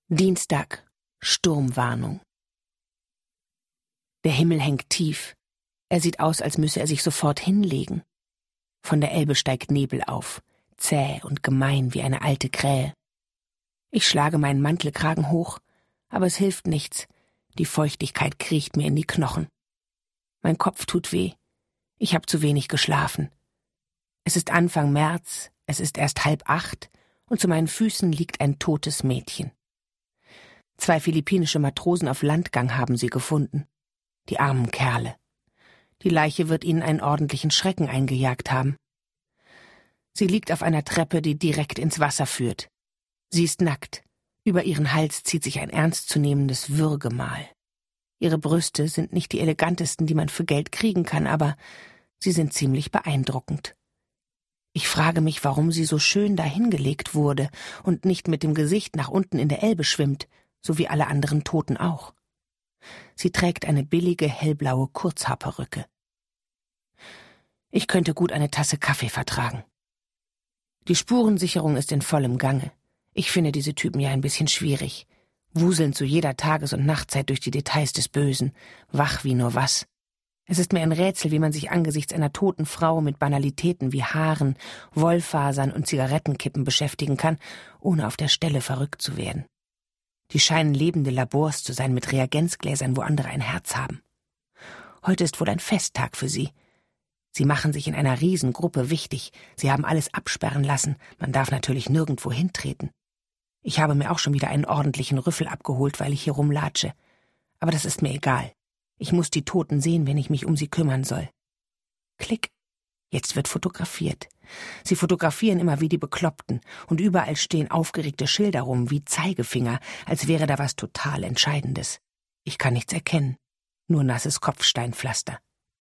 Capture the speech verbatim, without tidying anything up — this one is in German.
Dienstag, Sturmwarnung. Der Himmel hängt tief. Er sieht aus, als müsse er sich sofort hinlegen. Von der Elbe steigt Nebel auf, zäh und gemein wie eine alte Krähe. Ich schlage meinen Mantelkragen hoch, aber es hilft nichts. Die Feuchtigkeit kriecht mir in die Knochen. Mein Kopf tut weh. Ich habe zu wenig geschlafen. Es ist Anfang März, es ist erst halb acht und zu meinen Füßen liegt ein totes Mädchen. Zwei philippinische Matrosen auf Landgang haben sie gefunden. Die armen Kerle. Die Leiche wird ihnen einen ordentlichen Schrecken eingejagt haben. Sie liegt auf einer Treppe, die direkt ins Wasser führt. Sie ist nackt. Über ihren Hals zieht sich ein ernstzunehmendes Würgemal. Ihre Brüste sind nicht die elegantesten, die man für Geld kriegen kann, aber sie sind ziemlich beeindruckend. Ich frage mich, warum sie so schön dahingelegt wurde und nicht mit dem Gesicht nach unten in der Elbe schwimmt, so wie alle anderen Toten auch. Sie trägt eine billige, hellblaue Kurzhaarperücke. Ich könnte gut eine Tasse Kaffee vertragen. Die Spurensicherung ist in vollem Gange. Ich finde diese Typen ja ein bisschen schwierig. Wuseln zu jeder Tages- und Nachtzeit durch die Details des Bösen, wach wie nur was. Es ist mir ein Rätsel, wie man sich angesichts einer toten Frau mit Banalitäten wie Haaren, Wollfasern und Zigarettenkippen beschäftigen kann, ohne auf der Stelle verrückt zu werden. Die scheinen lebende Labors zu sein mit Reagenzgläsern, wo andere ein Herz haben. Heute ist wohl ein Festtag für sie. Sie machen sich in einer Riesengruppe wichtig. Sie haben alles absperren lassen. Man darf natürlich nirgendwo hintreten. Ich habe mir auch schon wieder einen ordentlichen Rüffel abgeholt, weil ich hier rumlatsche. Aber das ist mir egal. Ich muss die Toten sehen, wenn ich mich um sie kümmern soll. Klick. Jetzt wird fotografiert. Sie fotografieren immer wie die Bekloppten, und überall stehen aufgeregte Schilder rum, wie Zeigefinger, als wäre da was total Entscheidendes. Ich kann nichts erkennen, nur nasses Kopfsteinpflaster.